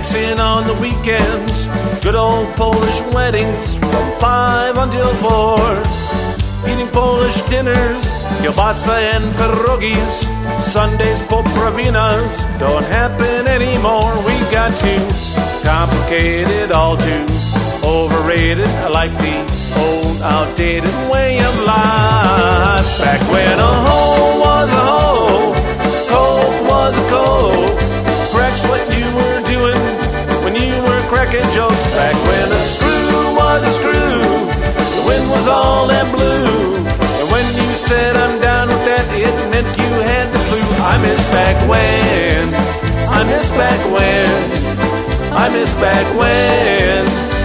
dancing on the weekends, good old Polish weddings from 5 until 4, eating Polish dinners, kielbasa and pierogies. Sundays poprawinas don't happen anymore. We got too complicated, all too overrated. I like the old outdated way of life. Back when a hoe was a hoe, coke was a coke. Crack's what you were doing when you were cracking jokes. Back when a screw was a screw, the wind was all that blue. And when you said I'm down with that, it meant you had the flu. I miss back when, I miss back when, I miss back when.